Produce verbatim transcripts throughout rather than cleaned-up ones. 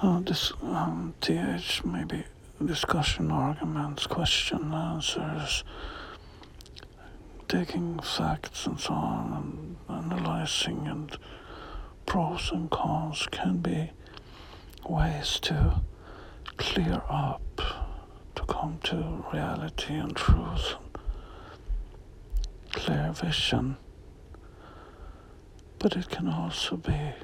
Uh, this um, T H maybe discussion, arguments, question, answers, taking facts and so on, and analyzing, and pros and cons can be ways to clear up, to come to reality and truth, and clear vision. But it can also be a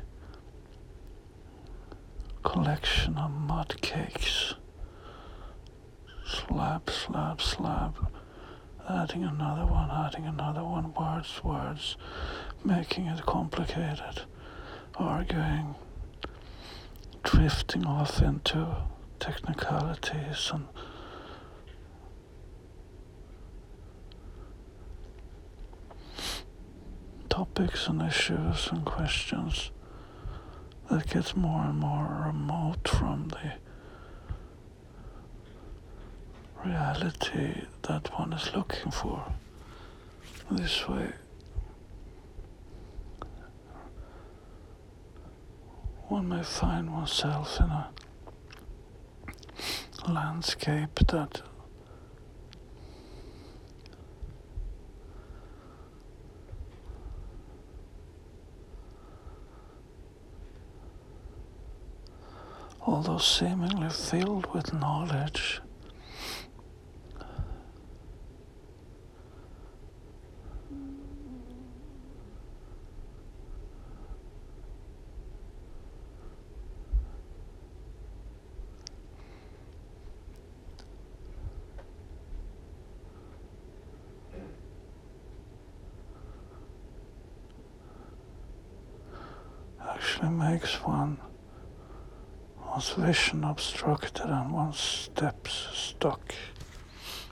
collection of mud cakes, slab, slab, slab, adding another one, adding another one, words, words, making it complicated, arguing, drifting off into technicalities and topics and issues and questions that gets more and more remote from the reality that one is looking for. This way, one may find oneself in a landscape that although seemingly filled with knowledge, actually makes one one's vision obstructed and one's steps stuck.